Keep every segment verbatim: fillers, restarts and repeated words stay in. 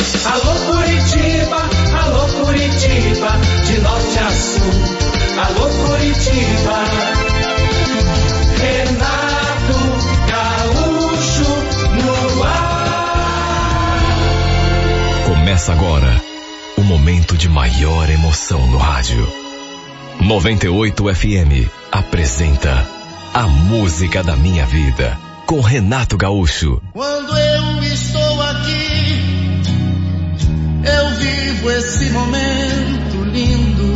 Alô Curitiba, alô Curitiba, de norte a sul. Alô Curitiba, Renato Gaúcho no ar. Começa agora o momento de maior emoção no rádio. noventa e oito F M apresenta A Música da Minha Vida, com Renato Gaúcho. Quando eu estou aqui, eu vivo esse momento lindo.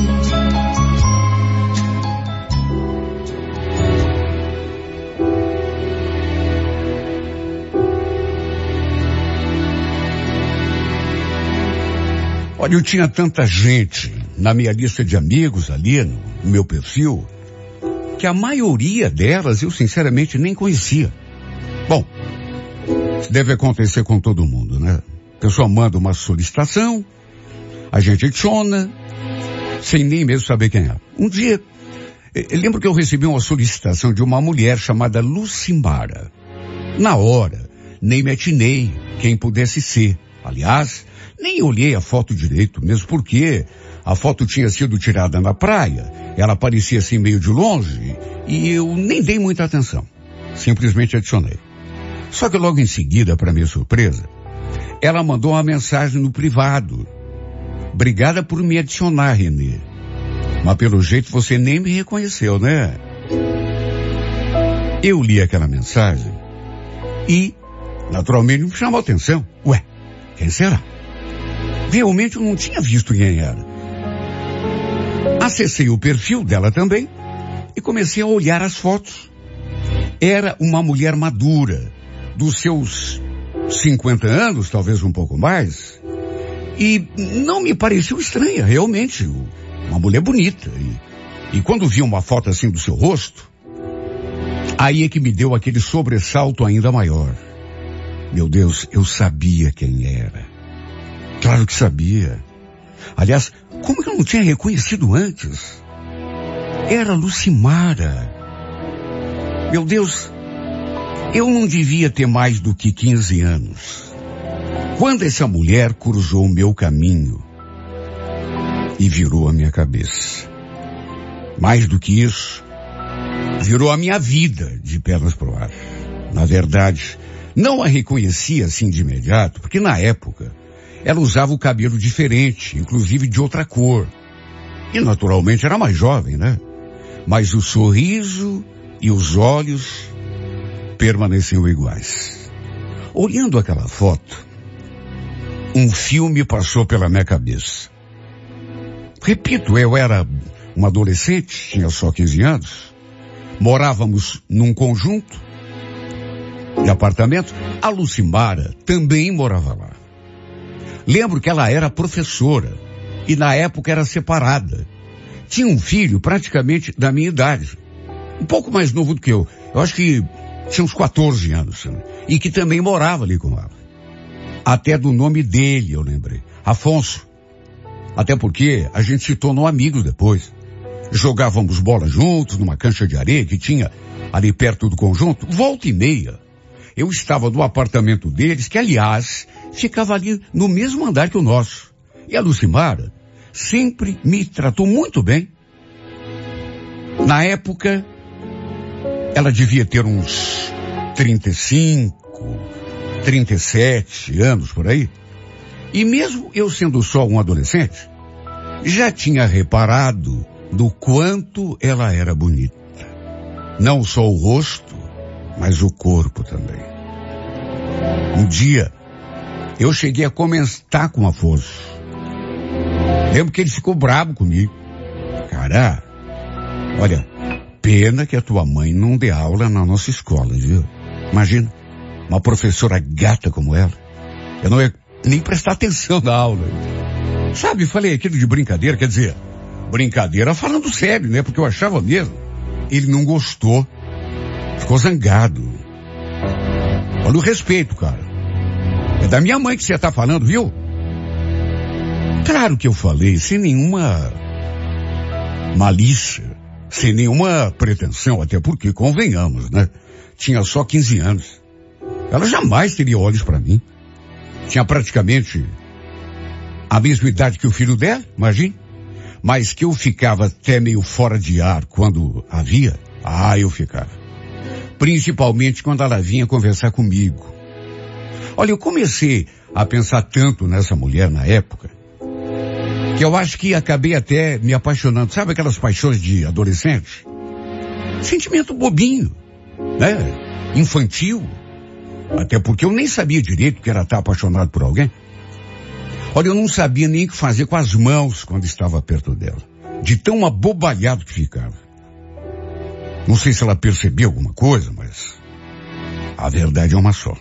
Olha, eu tinha tanta gente na minha lista de amigos ali, no meu perfil, que a maioria delas eu sinceramente nem conhecia. Bom, isso deve acontecer com todo mundo, né? A pessoa manda uma solicitação, a gente adiciona, sem nem mesmo saber quem é. Um dia, eu lembro que eu recebi uma solicitação de uma mulher chamada Lucimara. Na hora, nem me atinei quem pudesse ser. Aliás, nem olhei a foto direito, mesmo porque a foto tinha sido tirada na praia, ela parecia assim meio de longe, e eu nem dei muita atenção. Simplesmente adicionei. Só que logo em seguida, para minha surpresa, ela mandou uma mensagem no privado. Obrigada por me adicionar, Renê. Mas pelo jeito você nem me reconheceu, né? Eu li aquela mensagem e, naturalmente, me chamou a atenção. Ué, quem será? Realmente eu não tinha visto quem era. Acessei o perfil dela também e comecei a olhar as fotos. Era uma mulher madura, dos seus cinquenta anos, talvez um pouco mais, e não me pareceu estranha, realmente, uma mulher bonita. E, e quando vi uma foto assim do seu rosto, aí é que me deu aquele sobressalto ainda maior. Meu Deus, eu sabia quem era. Claro que sabia. Aliás, como que eu não tinha reconhecido antes? Era Lucimara. Meu Deus, eu não devia ter mais do que quinze anos. Quando essa mulher cruzou o meu caminho e virou a minha cabeça. Mais do que isso, virou a minha vida de pernas pro ar. Na verdade, não a reconheci assim de imediato, porque na época ela usava o cabelo diferente, inclusive de outra cor. E naturalmente era mais jovem, né? Mas o sorriso e os olhos permaneciam iguais. Olhando aquela foto, um filme passou pela minha cabeça. Repito, eu era um adolescente, tinha só quinze anos. Morávamos num conjunto de apartamentos. A Lucimara também morava lá. Lembro que ela era professora e na época era separada. Tinha um filho praticamente da minha idade. Um pouco mais novo do que eu. Eu acho que tinha uns quatorze anos. E que também morava ali com ela. Até do nome dele eu lembrei. Afonso. Até porque a gente se tornou amigos depois. Jogávamos bola juntos numa cancha de areia que tinha ali perto do conjunto. Volta e meia. Eu estava no apartamento deles, que aliás ficava ali no mesmo andar que o nosso. E a Lucimara sempre me tratou muito bem. Na época, ela devia ter uns trinta e cinco, trinta e sete anos por aí. E mesmo eu sendo só um adolescente, já tinha reparado do quanto ela era bonita. Não só o rosto, mas o corpo também. Um dia, eu cheguei a comentar com o Afonso. Lembro que ele ficou bravo comigo. Cara, olha, pena que a tua mãe não dê aula na nossa escola, viu? Imagina, uma professora gata como ela. Eu não ia nem prestar atenção na aula. Sabe, falei aquilo de brincadeira, quer dizer, brincadeira falando sério, né? Porque eu achava mesmo. Ele não gostou. Ficou zangado. Olha o respeito, cara. É da minha mãe que você tá falando, viu? Claro que eu falei, sem nenhuma malícia, sem nenhuma pretensão, até porque, convenhamos, né? Tinha só quinze anos. Ela jamais teria olhos pra mim. Tinha praticamente A mesma idade que o filho dela, imagine. Mas que eu ficava até meio fora de ar quando a via. Ah, eu ficava. Principalmente quando ela vinha conversar comigo. Olha, eu comecei a pensar tanto nessa mulher na época, que eu acho que acabei até me apaixonando. Sabe aquelas paixões de adolescente? Sentimento bobinho, né? Infantil. Até porque eu nem sabia direito que era estar apaixonado por alguém. Olha, eu não sabia nem o que fazer com as mãos quando estava perto dela. De tão abobalhado que ficava. Não sei se ela percebeu alguma coisa, mas a verdade é uma só.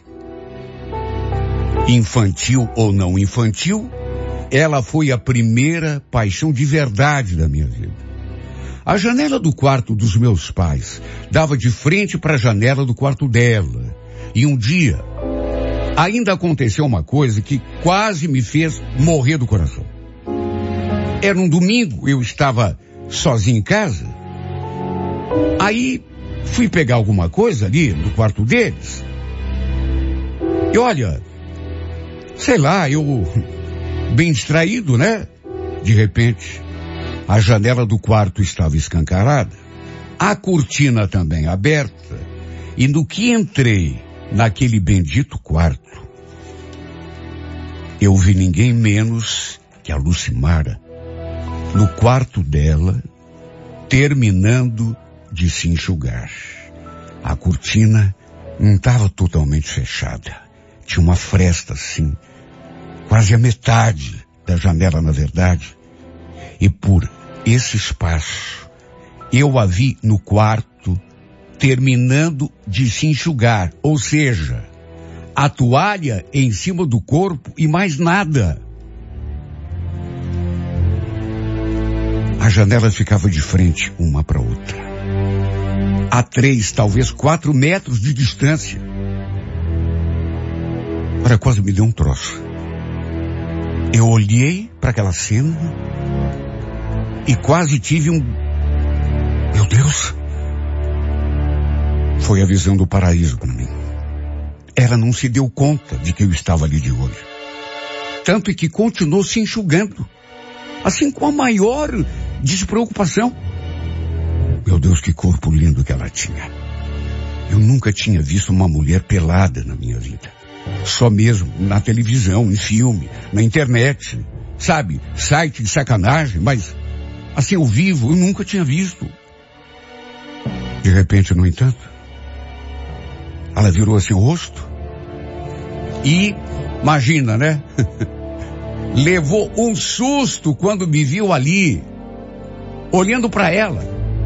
Infantil ou não infantil, ela foi a primeira paixão de verdade da minha vida. A janela do quarto dos meus pais dava de frente para a janela do quarto dela. E um dia, ainda aconteceu uma coisa que quase me fez morrer do coração. Era um domingo, eu estava sozinho em casa. Aí, fui pegar alguma coisa ali no quarto deles. E olha, sei lá, eu, bem distraído, né? De repente, a janela do quarto estava escancarada, a cortina também aberta, e no que entrei naquele bendito quarto, eu vi ninguém menos que a Lucimara, no quarto dela, terminando de se enxugar. A cortina não estava totalmente fechada. Tinha uma fresta assim, quase a metade da janela, na verdade. E por esse espaço, eu a vi no quarto, terminando de se enxugar. Ou seja, a toalha em cima do corpo e mais nada. A janela ficava de frente uma para outra. A três, talvez quatro metros de distância. Olha, quase me deu um troço. Eu olhei para aquela cena e quase tive um... Meu Deus! Foi a visão do paraíso para mim. Ela não se deu conta de que eu estava ali de olho. Tanto que continuou se enxugando. Assim, com a maior despreocupação. Meu Deus, que corpo lindo que ela tinha. Eu nunca tinha visto uma mulher pelada na minha vida. Só mesmo na televisão, em filme, na internet. Sabe, site de sacanagem, mas assim, ao vivo, eu nunca tinha visto. De repente, no entanto, ela virou assim o rosto e, imagina, né? Levou um susto quando me viu ali, olhando para ela.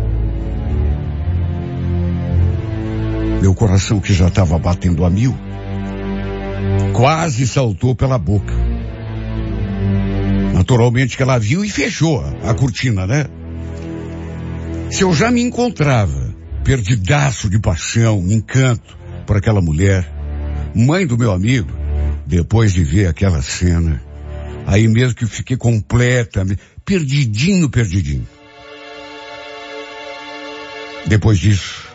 Meu coração, que já estava batendo a mil, quase saltou pela boca. Naturalmente que ela viu e fechou a cortina, né? Se eu já me encontrava perdidaço de paixão, encanto por aquela mulher, mãe do meu amigo, depois de ver aquela cena, aí mesmo que eu fiquei completamente perdidinho, perdidinho. Depois disso,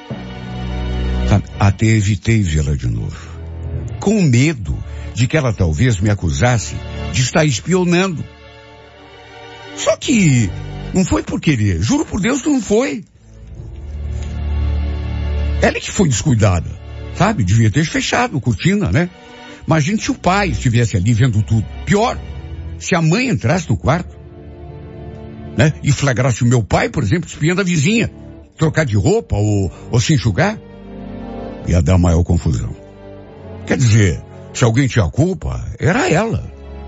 até evitei vê-la de novo, com medo de que ela talvez me acusasse de estar espionando. Só que não foi por querer, juro por Deus que não foi. Ela é que foi descuidada, sabe? Devia ter fechado a cortina, né? Imagina se o pai estivesse ali vendo tudo. Pior, se a mãe entrasse no quarto, né? E flagrasse o meu pai, por exemplo, espiando a vizinha, trocar de roupa ou, ou se enxugar, ia dar maior confusão. Quer dizer, se alguém tinha culpa, era ela.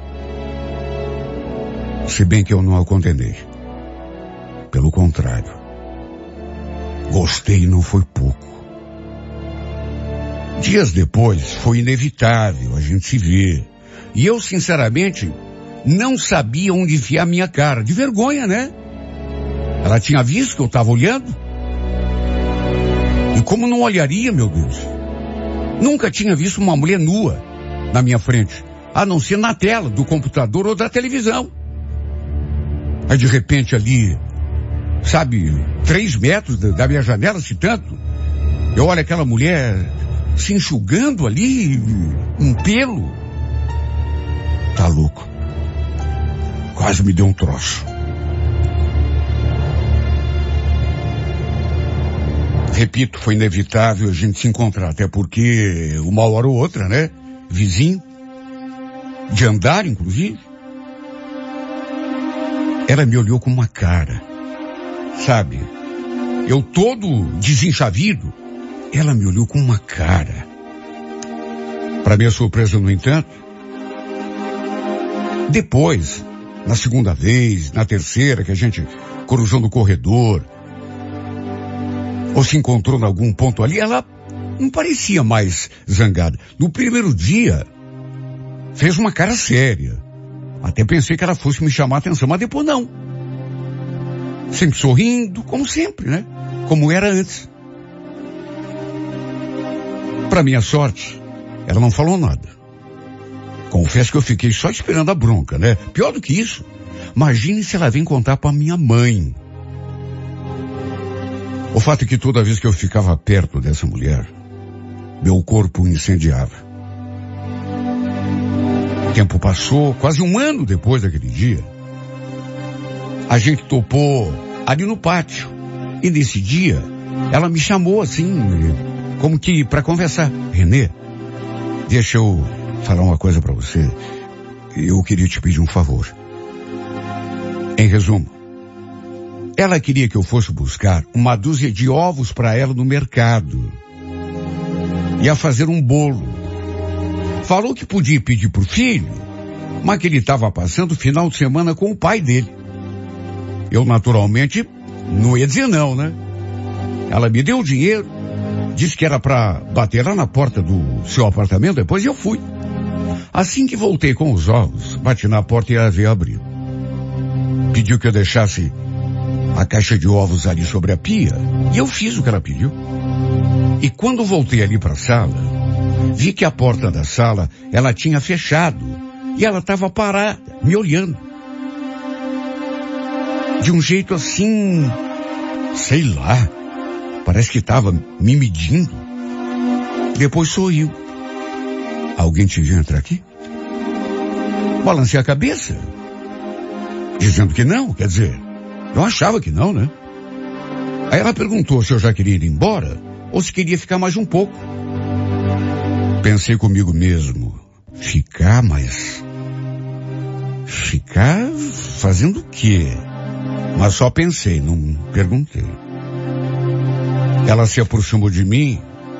Se bem que eu não a condenei. Pelo contrário. Gostei e não foi pouco. Dias depois, foi inevitável a gente se ver. E eu, sinceramente, não sabia onde enfiar minha cara. De vergonha, né? Ela tinha visto que eu estava olhando. E como não olharia, meu Deus? Nunca tinha visto uma mulher nua na minha frente, a não ser na tela do computador ou da televisão. Aí de repente ali, sabe, três metros da, da minha janela, se tanto, eu olho aquela mulher se enxugando ali, um pelo. Tá louco. quase me deu um troço. Repito, foi inevitável a gente se encontrar, até porque uma hora ou outra, né? Vizinho, de andar, inclusive. Ela me olhou com uma cara, sabe? Eu todo desenchavido, ela me olhou com uma cara. Para minha surpresa, no entanto, depois, na segunda vez, na terceira, que a gente cruzou no corredor, ou se encontrou em algum ponto ali, ela não parecia mais zangada. No primeiro dia, fez uma cara séria. Até pensei que ela fosse me chamar a atenção, mas depois não. Sempre sorrindo, como sempre, né? Como era antes. Para minha sorte, ela não falou nada. Confesso que eu fiquei só esperando a bronca, né? Pior do que isso, imagine se ela vem contar para minha mãe. O fato é que toda vez que eu ficava perto dessa mulher, meu corpo incendiava. O tempo passou, quase um ano depois daquele dia. A gente topou ali no pátio. E nesse dia, ela me chamou assim, como que para conversar. Renê, deixa eu falar uma coisa para você. Eu queria te pedir um favor. Em resumo, ela queria que eu fosse buscar uma dúzia de ovos para ela no mercado. Ia fazer um bolo. Falou que podia pedir pro filho, mas que ele estava passando o final de semana com o pai dele. Eu, naturalmente, não ia dizer não, né? Ela me deu o dinheiro, disse que era para bater lá na porta do seu apartamento, depois eu fui. Assim que voltei com os ovos, bati na porta e ela veio abrir. Pediu que eu deixasse a caixa de ovos ali sobre a pia, e eu fiz o que ela pediu. E quando voltei ali para a sala, vi que a porta da sala, ela tinha fechado, e ela estava parada, me olhando. De um jeito assim, sei lá, parece que estava me medindo. Depois sorriu. Alguém te viu entrar aqui? Balancei a cabeça, dizendo que não, quer dizer, eu achava que não, né? Aí ela perguntou se eu já queria ir embora ou se queria ficar mais um pouco. Pensei comigo mesmo, ficar, mas... Ficar fazendo o quê? Mas só pensei, não perguntei. Ela se aproximou de mim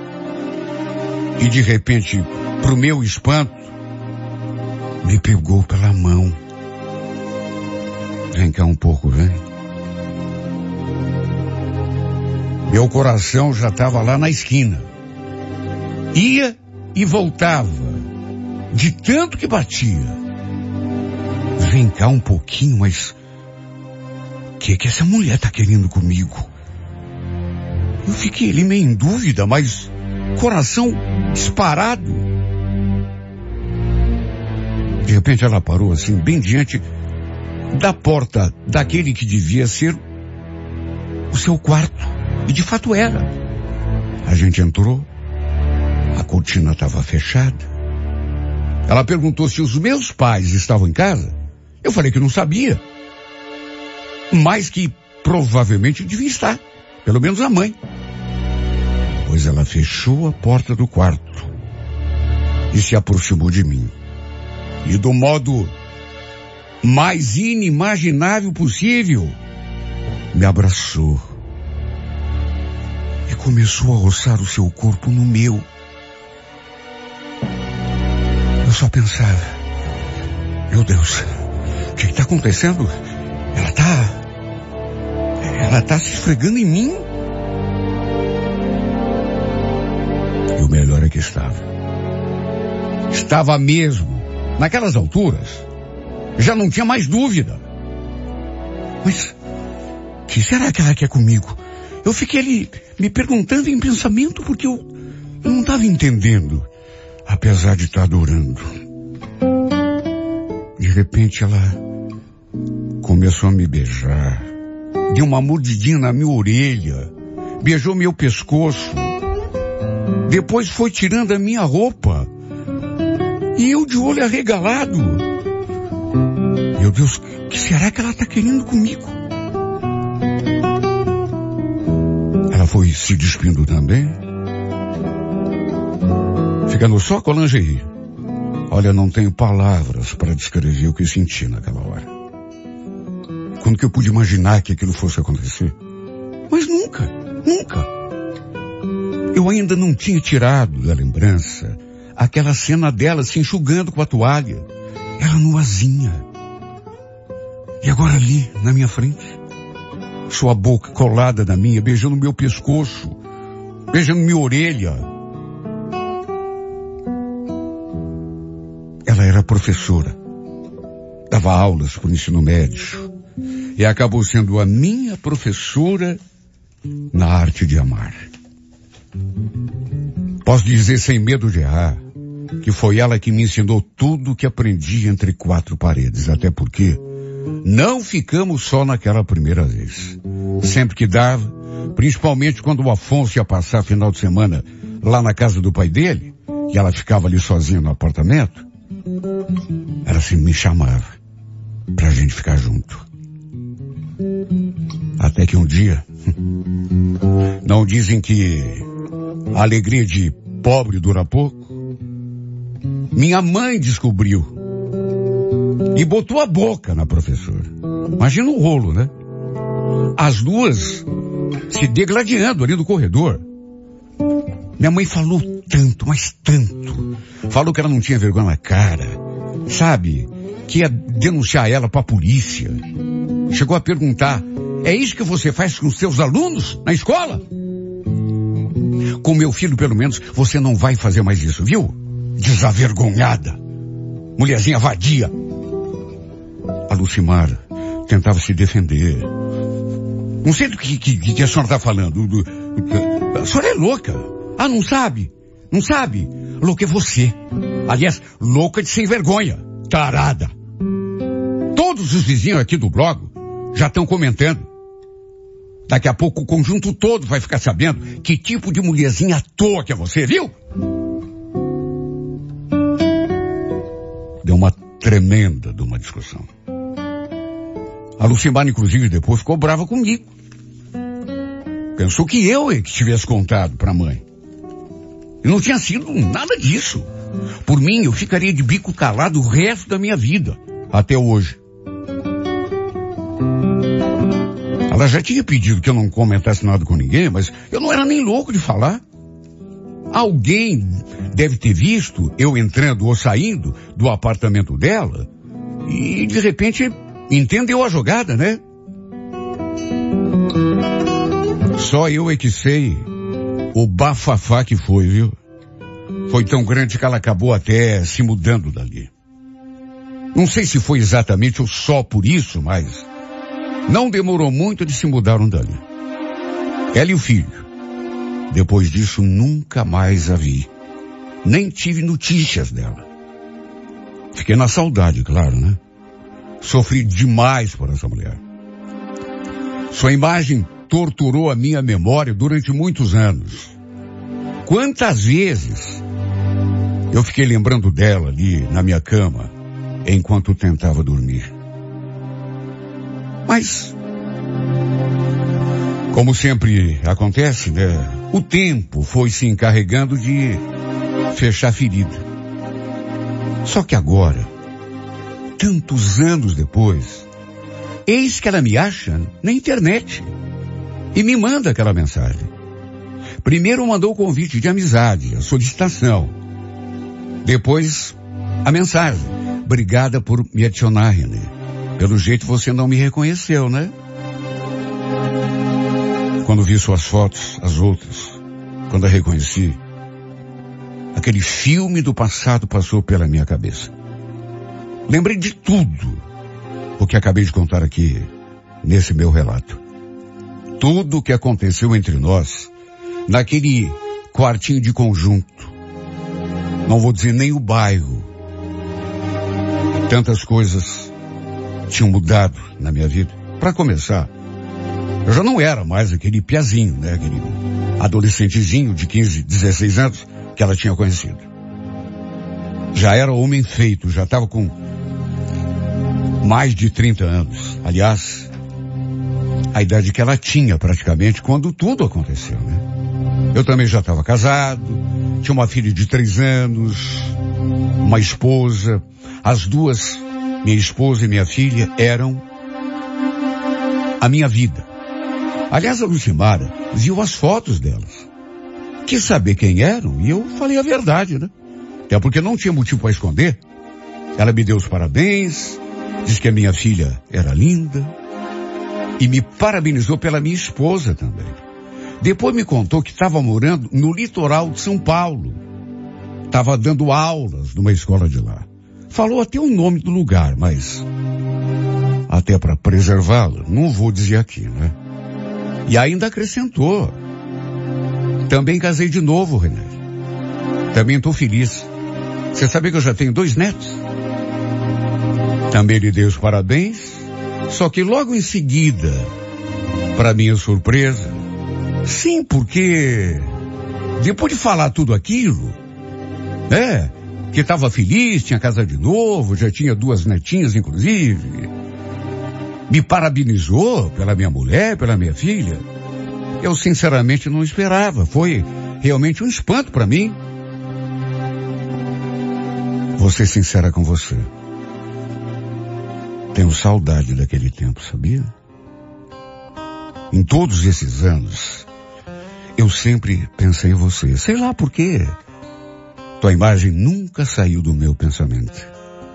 e de repente, pro meu espanto, me pegou pela mão. Vem cá um pouco, vem. Meu coração já estava lá na esquina. Ia e voltava, de tanto que batia. Vem cá um pouquinho, mas... O que que essa mulher tá querendo comigo? Eu fiquei ali meio em dúvida, mas... Coração disparado. De repente ela parou assim, bem diante da porta daquele que devia ser o seu quarto. E de fato era. A gente entrou, a cortina estava fechada. Ela perguntou se os meus pais estavam em casa. Eu falei que não sabia, mas que provavelmente devia estar, pelo menos a mãe. Pois ela fechou a porta do quarto e se aproximou de mim. E do modo mais inimaginável possível, me abraçou. E começou a roçar o seu corpo no meu. Eu só pensava, meu Deus, o que está acontecendo? Ela está... Ela está se esfregando em mim? E o melhor é que estava. Estava mesmo. Naquelas alturas, já não tinha mais dúvida. Mas, o que será que ela quer comigo? Eu fiquei ali me perguntando em pensamento porque eu, eu não estava entendendo, apesar de estar adorando. De repente ela começou a me beijar, deu uma mordidinha na minha orelha, beijou meu pescoço, depois foi tirando a minha roupa, e eu de olho arregalado, Meu Deus, o que será que ela está querendo comigo? Ela foi se despindo também, ficando só com a lingerie. Olha, não tenho palavras para descrever o que senti naquela hora. Quando que eu pude imaginar que aquilo fosse acontecer? Mas nunca, nunca. Eu ainda não tinha tirado da lembrança aquela cena dela se enxugando com a toalha. Ela nuazinha. E agora ali, na minha frente, sua boca colada na minha, beijando meu pescoço, beijando minha orelha. Ela era professora, dava aulas para o ensino médio e acabou sendo a minha professora na arte de amar. Posso dizer sem medo de errar que foi ela que me ensinou tudo o que aprendi entre quatro paredes, até porque não ficamos só naquela primeira vez. Sempre que dava, principalmente quando o Afonso ia passar final de semana lá na casa do pai dele, e ela ficava ali sozinha no apartamento, ela sempre me chamava pra gente ficar junto. Até que um dia, não dizem que a alegria de pobre dura pouco? Minha mãe descobriu e botou a boca na professora. Imagina o rolo, né? As duas se degladiando ali no corredor. Minha mãe falou tanto, mas tanto. Falou que ela não tinha vergonha na cara. Sabe? Que ia denunciar ela pra polícia. Chegou a perguntar: é isso que você faz com os seus alunos na escola? Com meu filho, pelo menos, você não vai fazer mais isso, viu? Desavergonhada. Mulherzinha vadia. A Lucimar tentava se defender. Não sei do que, que, que a senhora está falando. Do, do, a senhora é louca. Ah, não sabe? Não sabe? Louca é você. Aliás, louca de sem vergonha. Tarada. Todos os vizinhos aqui do blog já estão comentando. Daqui a pouco o conjunto todo vai ficar sabendo que tipo de mulherzinha à toa que é você, viu? Deu uma tremenda de uma discussão. A Lucimar, inclusive, depois ficou brava comigo. Pensou que eu é que tivesse contado para a mãe. E não tinha sido nada disso. Por mim, eu ficaria de bico calado o resto da minha vida, até hoje. Ela já tinha pedido que eu não comentasse nada com ninguém, mas eu não era nem louco de falar. Alguém deve ter visto eu entrando ou saindo do apartamento dela e, de repente, entendeu a jogada, né? Só eu é que sei o bafafá que foi, viu? Foi tão grande que ela acabou até se mudando dali. Não sei se foi exatamente ou só por isso, mas não demorou muito de se mudaram dali. Ela e o filho. Depois disso, nunca mais a vi. Nem tive notícias dela. Fiquei na saudade, claro, né? Sofri demais por essa mulher. Sua imagem torturou a minha memória durante muitos anos. Quantas vezes eu fiquei lembrando dela ali na minha cama, enquanto tentava dormir. Mas, como sempre acontece, né? O tempo foi se encarregando de fechar a ferida. Só que agora, tantos anos depois, eis que ela me acha na internet e me manda aquela mensagem. Primeiro mandou o convite de amizade, a solicitação. Depois, a mensagem. Obrigada por me adicionar, René. Pelo jeito você não me reconheceu, né? Quando vi suas fotos, as outras, quando a reconheci, aquele filme do passado passou pela minha cabeça. Lembrei de tudo o que acabei de contar aqui, nesse meu relato. Tudo o que aconteceu entre nós, naquele quartinho de conjunto. Não vou dizer nem o bairro. Tantas coisas tinham mudado na minha vida. Para começar, eu já não era mais aquele piazinho, né? Aquele adolescentezinho de quinze, dezesseis anos que ela tinha conhecido. Já era homem feito, já estava com mais de trinta anos. Aliás, a idade que ela tinha praticamente quando tudo aconteceu, né? Eu também já estava casado, tinha uma filha de três anos, uma esposa. As duas, minha esposa e minha filha, eram a minha vida. Aliás, a Lucimara viu as fotos delas. Quis saber quem eram e eu falei a verdade, né? Até porque não tinha motivo para esconder. Ela me deu os parabéns, disse que a minha filha era linda e me parabenizou pela minha esposa também. Depois me contou que estava morando no litoral de São Paulo. Estava dando aulas numa escola de lá. Falou até o nome do lugar, mas até para preservá-lo, não vou dizer aqui, né? E ainda acrescentou. Também casei de novo, René. Também estou feliz. Você sabia que eu já tenho dois netos? Também lhe dei os parabéns, só que logo em seguida, para minha surpresa, sim, porque depois de falar tudo aquilo, é, que estava feliz, tinha casa de novo, já tinha duas netinhas, inclusive, me parabenizou pela minha mulher, pela minha filha. Eu sinceramente não esperava, foi realmente um espanto para mim. Vou ser sincera com você. Tenho saudade daquele tempo, sabia? Em todos esses anos, eu sempre pensei em você. Sei lá por quê. Tua imagem nunca saiu do meu pensamento.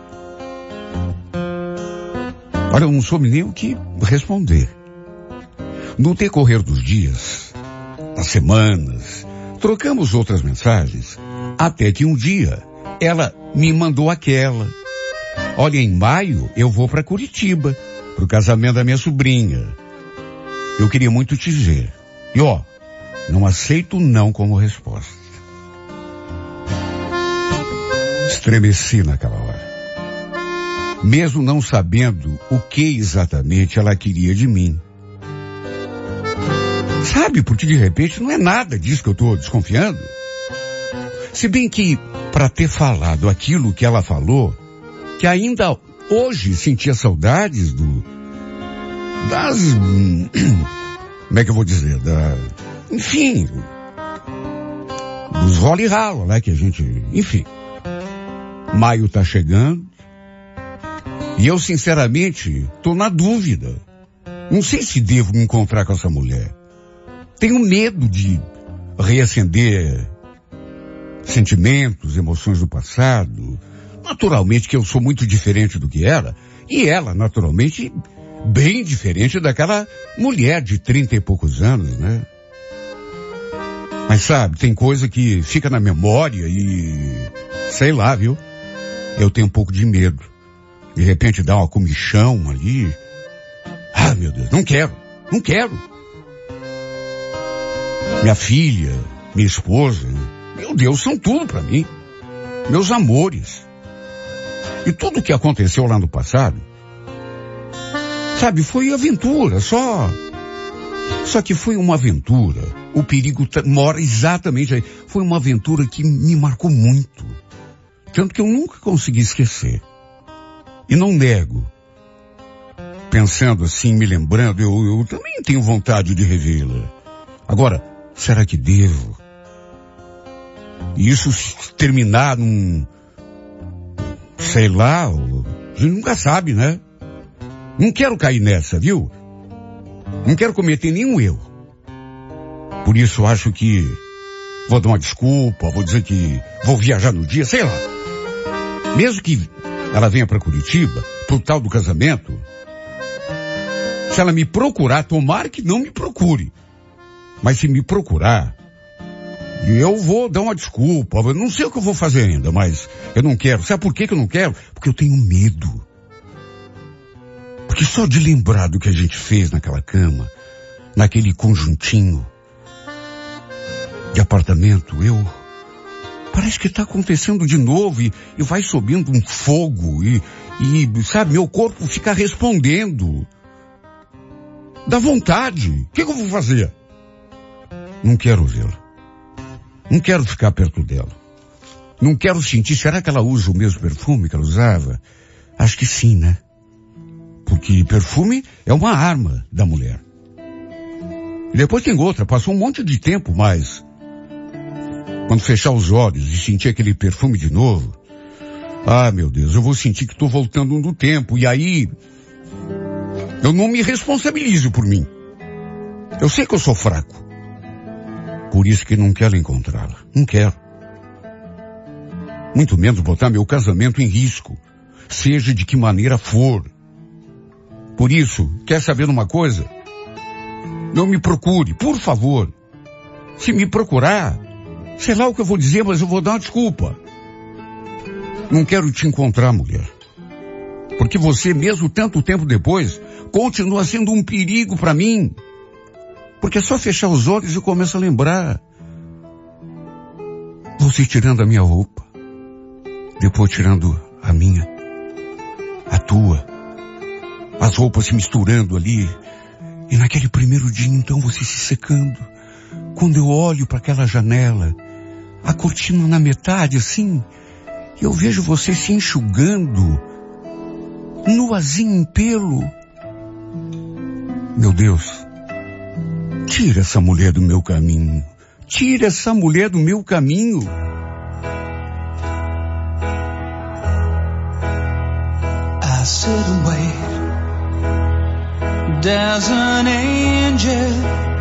Olha, eu não soube nem o que responder. No decorrer dos dias, das semanas, trocamos outras mensagens, até que um dia ela me mandou aquela. Olha, em maio eu vou para Curitiba, pro casamento da minha sobrinha. Eu queria muito te ver. E ó, não aceito não como resposta. Estremeci naquela hora. Mesmo não sabendo o que exatamente ela queria de mim. Sabe, porque de repente não é nada disso que eu estou desconfiando. Se bem que, para ter falado aquilo que ela falou, que ainda hoje sentia saudades do... das... como é que eu vou dizer? Da, enfim, dos role ralo, né, que a gente... Enfim, maio tá chegando e eu, sinceramente, tô na dúvida. Não sei se devo me encontrar com essa mulher. Tenho medo de reacender sentimentos, emoções do passado. Naturalmente que eu sou muito diferente do que era. E ela, naturalmente, bem diferente daquela mulher de trinta e poucos anos, né? Mas sabe, tem coisa que fica na memória e... sei lá, viu? Eu tenho um pouco de medo. De repente dá uma comichão ali. Ah, meu Deus, não quero, não quero. Minha filha, minha esposa, meu Deus, são tudo para mim. Meus amores. E tudo o que aconteceu lá no passado, sabe, foi aventura, só... Só que foi uma aventura. O perigo t- mora exatamente aí. Foi uma aventura que me marcou muito. Tanto que eu nunca consegui esquecer. E não nego. Pensando assim, me lembrando, eu, eu também tenho vontade de revê-la. Agora, será que devo? E isso terminar num... sei lá, a gente nunca sabe, né? Não quero cair nessa, viu? Não quero cometer nenhum erro. Por isso acho que vou dar uma desculpa, vou dizer que vou viajar no dia, sei lá. Mesmo que ela venha para Curitiba, pro tal do casamento, se ela me procurar, tomara que não me procure. Mas se me procurar, eu vou dar uma desculpa. Eu não sei o que eu vou fazer ainda, mas eu não quero. Sabe por que que eu não quero? Porque eu tenho medo. Porque só de lembrar do que a gente fez naquela cama, naquele conjuntinho de apartamento, eu... parece que está acontecendo de novo e, e vai subindo um fogo e, e, sabe, meu corpo fica respondendo. Dá vontade. O que, que eu vou fazer? Não quero vê-la. Não quero ficar perto dela. Não quero sentir. Será que ela usa o mesmo perfume que ela usava? Acho que sim, né? que perfume é uma arma da mulher. E depois tem outra, passou um monte de tempo, mas quando fechar os olhos e sentir aquele perfume de novo, ah, meu Deus, eu vou sentir que estou voltando no tempo, e aí eu não me responsabilizo por mim. Eu sei que eu sou fraco. Por isso que não quero encontrá-la. Não quero. Muito menos botar meu casamento em risco, seja de que maneira for. Por isso, quer saber uma coisa? Não me procure, por favor. Se me procurar, sei lá o que eu vou dizer, mas eu vou dar uma desculpa. Não quero te encontrar, mulher. Porque você, mesmo tanto tempo depois, continua sendo um perigo para mim. Porque é só fechar os olhos e começo a lembrar. Você tirando a minha roupa, depois tirando a minha, a tua, as roupas se misturando ali, e naquele primeiro dia então você se secando. Quando eu olho para aquela janela, a cortina na metade assim, e eu vejo você se enxugando, nuazinho em pelo. Meu Deus, tira essa mulher do meu caminho. Tira essa mulher do meu caminho. I sit and wait. There's an angel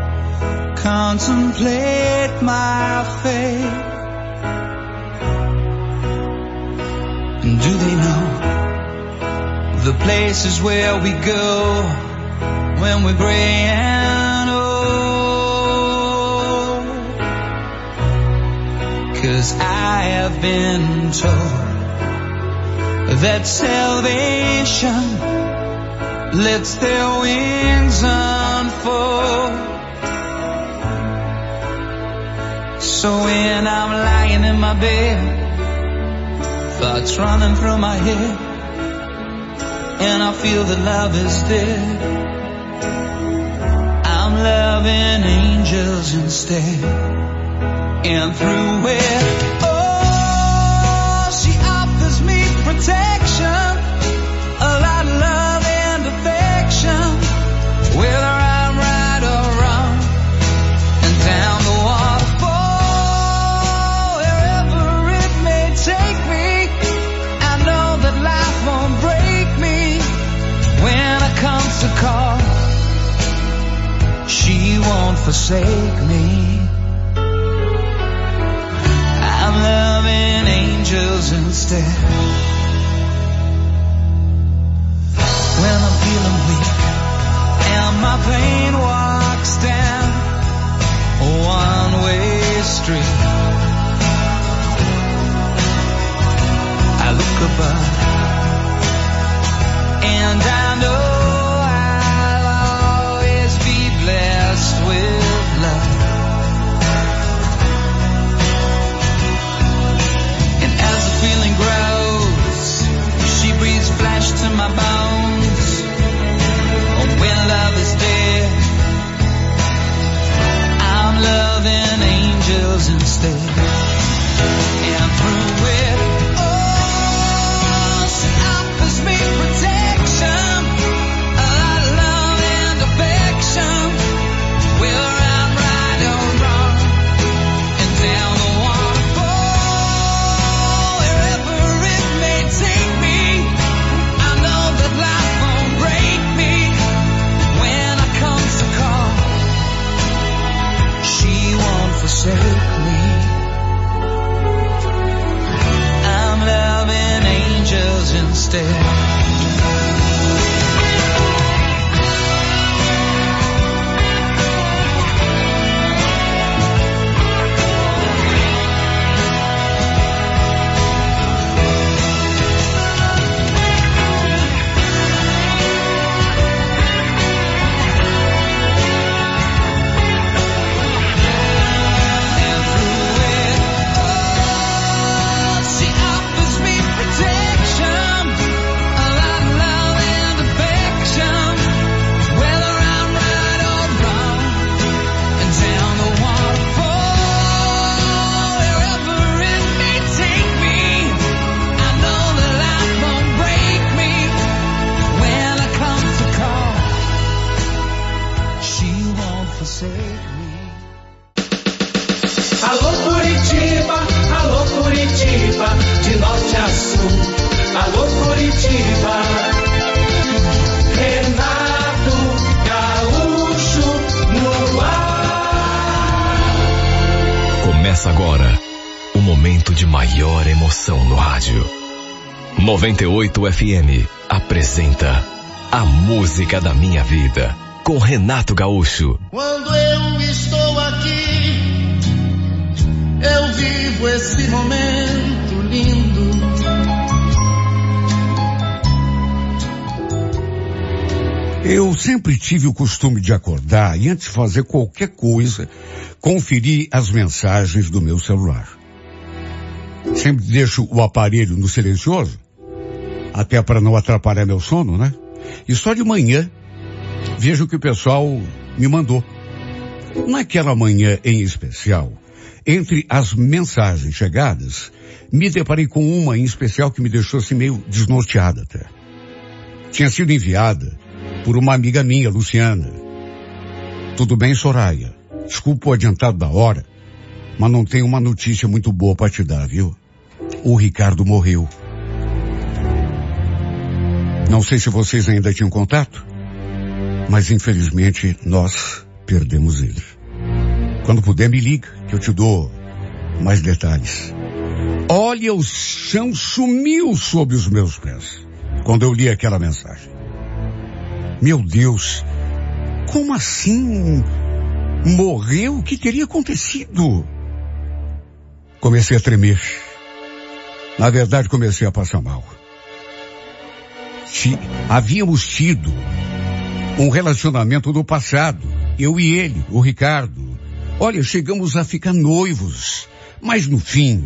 contemplate my fate. And do they know the places where we go when we're gray and old? 'Cause I have been told that salvation lets their wings unfold. So when I'm lying in my bed, thoughts running through my head, and I feel that love is dead, I'm loving angels instead. And through it, oh, she offers me protection, a lot of love and affection, whether I'm right or wrong, and down the waterfall, wherever it may take me, I know that life won't break me. When it comes to call, she won't forsake me. I'm loving angels instead. When I'm feeling weak and my pain walks down a one-way street, I look above and I know I'll always be blessed with love. And as the feeling grows, she breathes flesh to my bones. When love is dead, I'm loving angels instead. And through it, oh, she offers me protection, a lot of love and affection, whether I'm right or wrong, and down the waterfall, wherever it may take me, I know that life won't break me. When I come to call, she won't forsake me. maior emoção no rádio. noventa e oito F M apresenta A Música da Minha Vida, com Renato Gaúcho. Quando eu estou aqui, eu vivo esse momento lindo. Eu sempre tive o costume de acordar e, antes de fazer qualquer coisa, conferir as mensagens do meu celular. Sempre deixo o aparelho no silencioso, até para não atrapalhar meu sono, né? E só de manhã vejo o que o pessoal me mandou. Naquela manhã em especial, entre as mensagens chegadas, me deparei com uma em especial que me deixou assim meio desnorteada até. Tinha sido enviada por uma amiga minha, Luciana. Tudo bem, Soraya? Desculpa o adiantado da hora, mas não tenho uma notícia muito boa para te dar, viu? O Ricardo morreu. Não sei se vocês ainda tinham contato, mas infelizmente nós perdemos ele. Quando puder, me liga, que eu te dou mais detalhes. Olha, o chão sumiu sob os meus pés quando eu li aquela mensagem. Meu Deus, como assim? Morreu? O que teria acontecido? Comecei a tremer. Na verdade, comecei a passar mal. Se havíamos tido um relacionamento do passado, eu e ele, o Ricardo. Olha, chegamos a ficar noivos, mas no fim,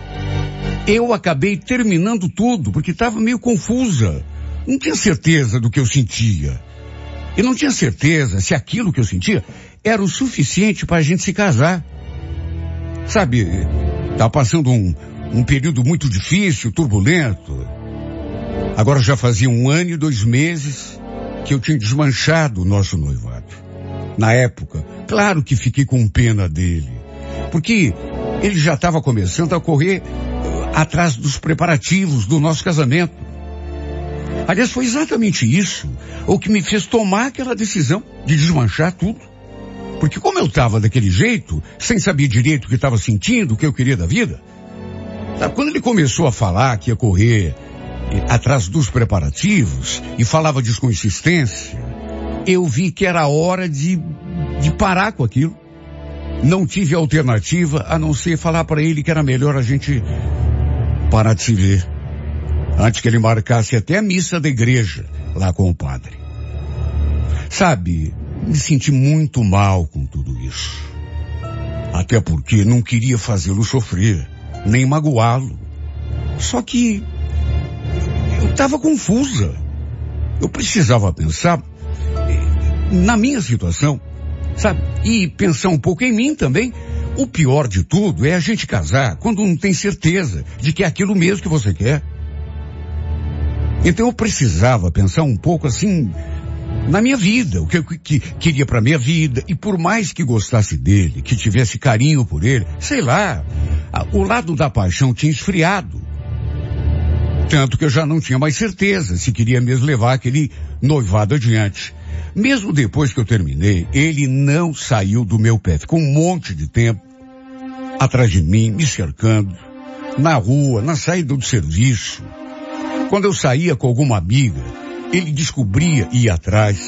eu acabei terminando tudo, porque estava meio confusa. Não tinha certeza do que eu sentia. Eu não tinha certeza se aquilo que eu sentia era o suficiente para a gente se casar. Sabe, tá passando um, um período muito difícil, turbulento. Agora já fazia um ano e dois meses que eu tinha desmanchado o nosso noivado. Na época, claro que fiquei com pena dele, porque ele já estava começando a correr atrás dos preparativos do nosso casamento. Aliás, foi exatamente isso o que me fez tomar aquela decisão de desmanchar tudo. Porque como eu estava daquele jeito, sem saber direito o que estava sentindo, o que eu queria da vida, sabe, quando ele começou a falar que ia correr atrás dos preparativos e falava de consistência, eu vi que era hora de, de parar com aquilo. Não tive alternativa a não ser falar para ele que era melhor a gente parar de se ver, antes que ele marcasse até a missa da igreja lá com o padre. Sabe, me senti muito mal com tudo isso. Até porque não queria fazê-lo sofrer, nem magoá-lo. Só que eu estava confusa. Eu precisava pensar na minha situação, sabe? E pensar um pouco em mim também. O pior de tudo é a gente casar quando não tem certeza de que é aquilo mesmo que você quer. Então eu precisava pensar um pouco assim na minha vida, o que eu que, queria para minha vida, e por mais que gostasse dele, que tivesse carinho por ele, sei lá, a, o lado da paixão tinha esfriado. Tanto que eu já não tinha mais certeza se queria mesmo levar aquele noivado adiante. Mesmo depois que eu terminei, ele não saiu do meu pé. Ficou um monte de tempo atrás de mim, me cercando, na rua, na saída do serviço. Quando eu saía com alguma amiga, ele descobria e ia atrás.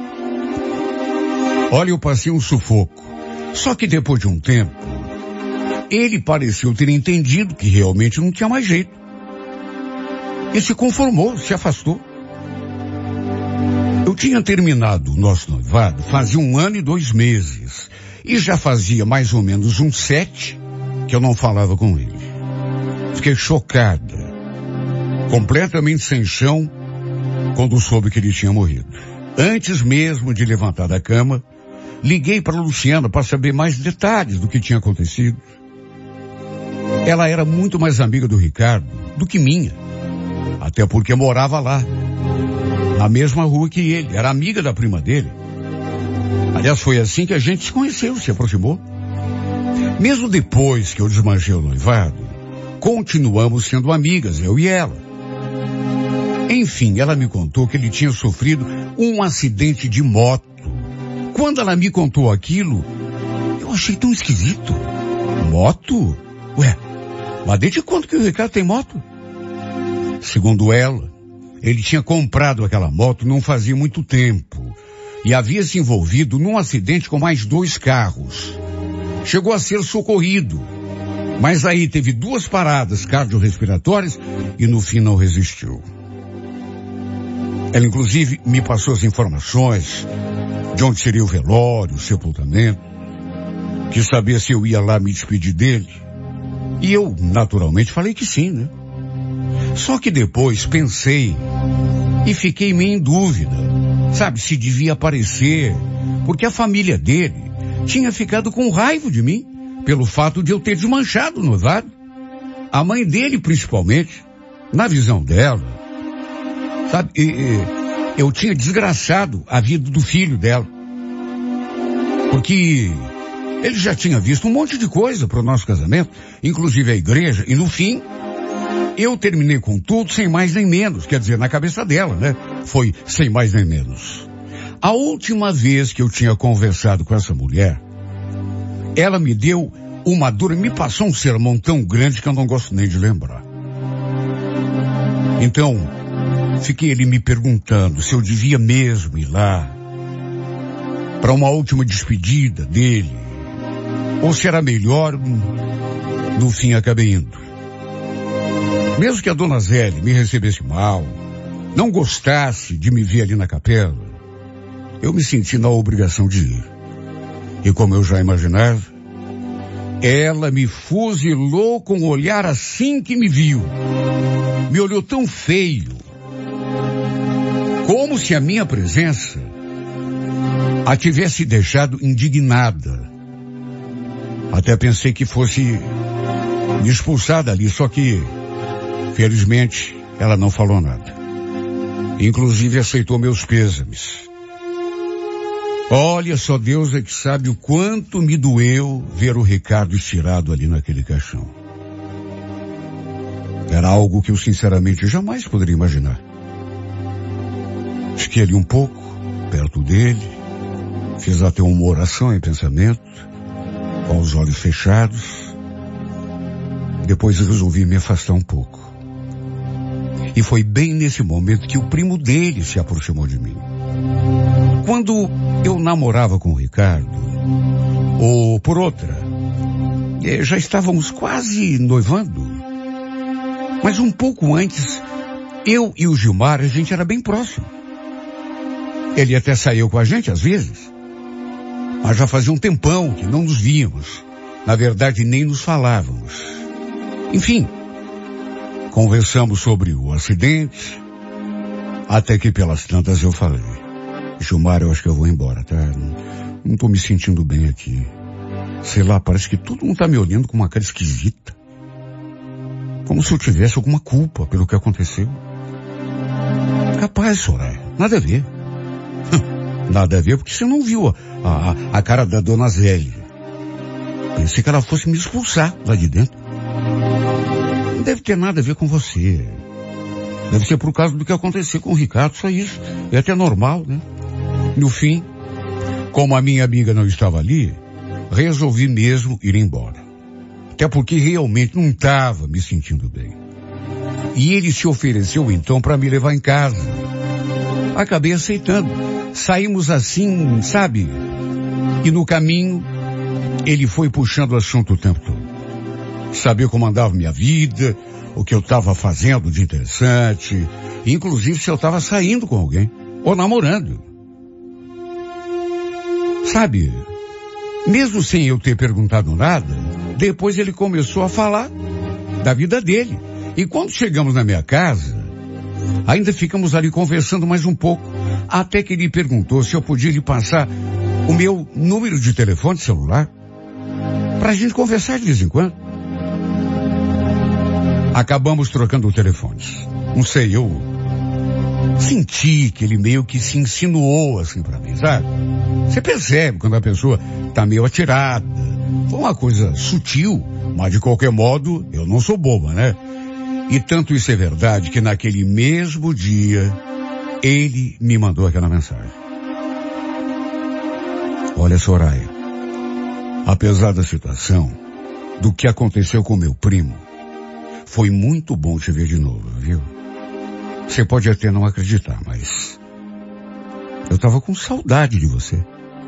Olha, eu passei um sufoco. Só que depois de um tempo, ele pareceu ter entendido que realmente não tinha mais jeito. Ele se conformou, se afastou. Eu tinha terminado o nosso noivado fazia um ano e dois meses. E já fazia mais ou menos uns sete que eu não falava com ele. Fiquei chocada, completamente sem chão, quando soube que ele tinha morrido. Antes mesmo de levantar da cama, liguei para Luciana para saber mais detalhes do que tinha acontecido. Ela era muito mais amiga do Ricardo do que minha, até porque morava lá, na mesma rua que ele, era amiga da prima dele. Aliás, foi assim que a gente se conheceu, se aproximou. Mesmo depois que eu desmanchei o noivado, continuamos sendo amigas, eu e ela. Enfim, ela me contou que ele tinha sofrido um acidente de moto. Quando ela me contou aquilo, eu achei tão esquisito. Moto? Ué, Mas desde quando que o Ricardo tem moto? Segundo ela, ele tinha comprado aquela moto não fazia muito tempo e havia se envolvido num acidente com mais dois carros. Chegou a ser socorrido, mas aí teve duas paradas cardiorrespiratórias e no fim não resistiu. Ela inclusive me passou as informações de onde seria o velório, o sepultamento, quis saber se eu ia lá me despedir dele. E eu, naturalmente, falei que sim, né? Só que depois pensei e fiquei meio em dúvida, sabe, se devia aparecer, porque a família dele tinha ficado com raiva de mim, pelo fato de eu ter desmanchado o noivado. A mãe dele, principalmente, na visão dela, sabe, e, e, eu tinha desgraçado a vida do filho dela. Porque ele já tinha visto um monte de coisa para o nosso casamento, inclusive a igreja, e no fim, eu terminei com tudo sem mais nem menos, quer dizer, na cabeça dela, né? Foi sem mais nem menos. A última vez que eu tinha conversado com essa mulher, ela me deu uma dura, me passou um sermão tão grande que eu não gosto nem de lembrar. Então, fiquei ali me perguntando se eu devia mesmo ir lá para uma última despedida dele, ou se era melhor, no fim acabei indo. Mesmo que a dona Zélia me recebesse mal, não gostasse de me ver ali na capela, eu me senti na obrigação de ir. E como eu já imaginava, ela me fuzilou com um olhar assim que me viu. Me olhou tão feio, como se a minha presença a tivesse deixado indignada. Até pensei que fosse me expulsar dali, só que, felizmente, ela não falou nada. Inclusive aceitou meus pêsames. Olha, só Deus é que sabe o quanto me doeu ver o Ricardo estirado ali naquele caixão. Era algo que eu sinceramente jamais poderia imaginar. Fiquei ali um pouco, perto dele, fiz até uma oração em pensamento, com os olhos fechados. Depois resolvi me afastar um pouco. E foi bem nesse momento que o primo dele se aproximou de mim. Quando eu namorava com o Ricardo, ou por outra, já estávamos quase noivando. Mas um pouco antes, eu e o Gilmar, a gente era bem próximo. Ele até saiu com a gente às vezes. Mas já fazia um tempão que não nos víamos. Na verdade, nem nos falávamos. Enfim, conversamos sobre o acidente, até que pelas tantas eu falei: Gilmar, eu acho que eu vou embora, tá? Não estou me sentindo bem aqui. Sei lá, parece que todo mundo está me olhando com uma cara esquisita. Como se eu tivesse alguma culpa pelo que aconteceu. Capaz, Soraya, nada a ver. Nada a ver, porque você não viu a, a, a cara da dona Zélia. Pensei que ela fosse me expulsar lá de dentro. Não deve ter nada a ver com você. Deve ser por causa do que aconteceu com o Ricardo, só isso. É até normal, né? No fim, como a minha amiga não estava ali, resolvi mesmo ir embora. Até porque realmente não estava me sentindo bem. E ele se ofereceu então para me levar em casa. Acabei aceitando. Saímos assim, sabe? E no caminho, ele foi puxando o assunto o tempo todo. Sabia como andava minha vida, o que eu estava fazendo de interessante, inclusive se eu estava saindo com alguém, ou namorando. Sabe, mesmo sem eu ter perguntado nada, depois ele começou a falar da vida dele. E quando chegamos na minha casa, ainda ficamos ali conversando mais um pouco, até que ele perguntou se eu podia lhe passar o meu número de telefone celular, pra gente conversar de vez em quando. Acabamos trocando telefones. Não sei, eu senti que ele meio que se insinuou assim pra mim, sabe? Você percebe quando a pessoa tá meio atirada. Foi uma coisa sutil, mas de qualquer modo, eu não sou boba, né? E tanto isso é verdade que naquele mesmo dia, ele me mandou aquela mensagem. Olha, Soraya, apesar da situação, do que aconteceu com meu primo, Foi muito bom te ver de novo, viu? Você pode até não acreditar, mas eu tava com saudade de você.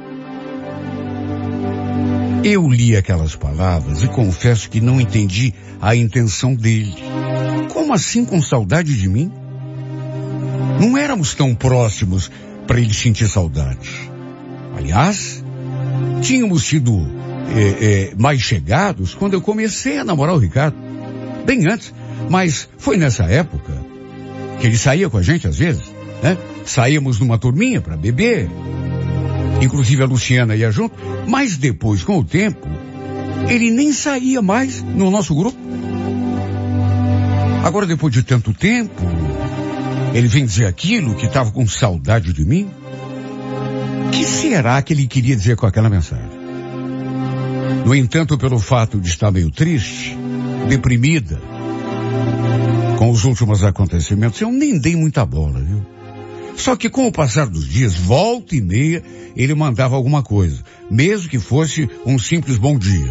Eu li aquelas palavras e confesso que não entendi a intenção dele. Como assim com saudade de mim? Não éramos tão próximos para ele sentir saudade. Aliás, tínhamos sido é, é, mais chegados quando eu comecei a namorar o Ricardo. Bem antes, mas foi nessa época que ele saía com a gente às vezes, né? Saíamos numa turminha para beber. Inclusive a Luciana ia junto, mas depois, com o tempo, ele nem saía mais no nosso grupo. Agora, depois de tanto tempo, ele vem dizer aquilo, que estava com saudade de mim. O que será que ele queria dizer com aquela mensagem? No entanto, pelo fato de estar meio triste, deprimida, com os últimos acontecimentos, eu nem dei muita bola, viu? Só que com o passar dos dias, volta e meia, ele mandava alguma coisa, mesmo que fosse um simples bom dia.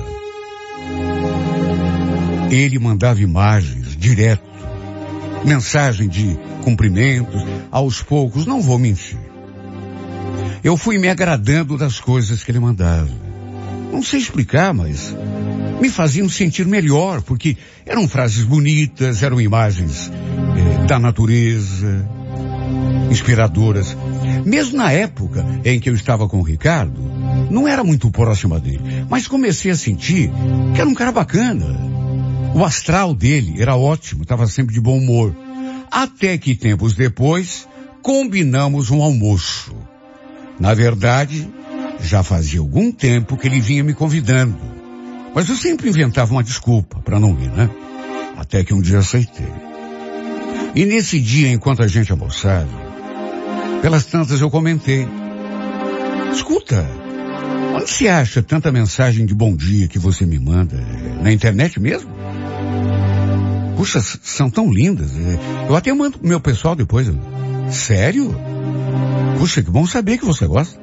Ele mandava imagens, direto, mensagem de cumprimentos, aos poucos, não vou mentir. Eu fui me agradando das coisas que ele mandava. Não sei explicar, mas me faziam sentir melhor, porque eram frases bonitas, eram imagens eh, da natureza, inspiradoras. Mesmo na época em que eu estava com o Ricardo, não era muito próxima dele, mas comecei a sentir que era um cara bacana. O astral dele era ótimo, estava sempre de bom humor. Até que tempos depois, combinamos um almoço. Na verdade, já fazia algum tempo que ele vinha me convidando, mas eu sempre inventava uma desculpa para não ir, né? Até que um dia aceitei. E nesse dia, enquanto a gente almoçava, pelas tantas eu comentei: escuta, onde você acha tanta mensagem de bom dia que você me manda? Na internet mesmo? Puxa, são tão lindas. Eu até mando pro meu pessoal depois. Sério? Puxa, que bom saber que você gosta.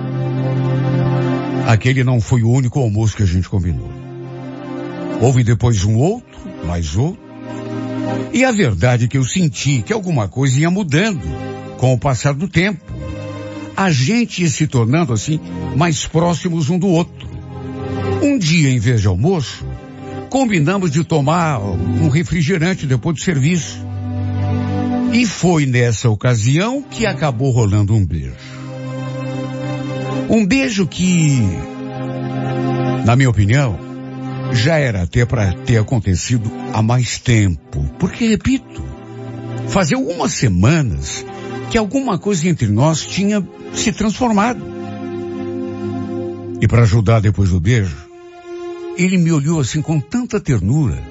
Aquele não foi o único almoço que a gente combinou. Houve depois um outro, mais outro. E a verdade é que eu senti que alguma coisa ia mudando com o passar do tempo. A gente ia se tornando assim mais próximos um do outro. Um dia, em vez de almoço, combinamos de tomar um refrigerante depois do serviço. E foi nessa ocasião que acabou rolando um beijo. Um beijo que, na minha opinião, já era até para ter acontecido há mais tempo. Porque, repito, fazia algumas semanas que alguma coisa entre nós tinha se transformado. E para ajudar depois do beijo, ele me olhou assim com tanta ternura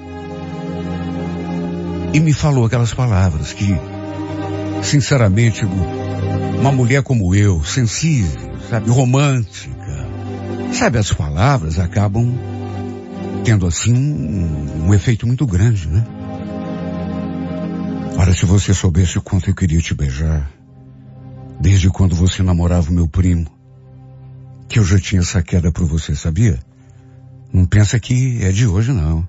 e me falou aquelas palavras que, sinceramente, uma mulher como eu, sensível, sabe, romântica, sabe, as palavras acabam tendo assim um, um efeito muito grande, né? Ora, se você soubesse o quanto eu queria te beijar, desde quando você namorava o meu primo, que eu já tinha essa queda por você, sabia? Não pensa que é de hoje, não.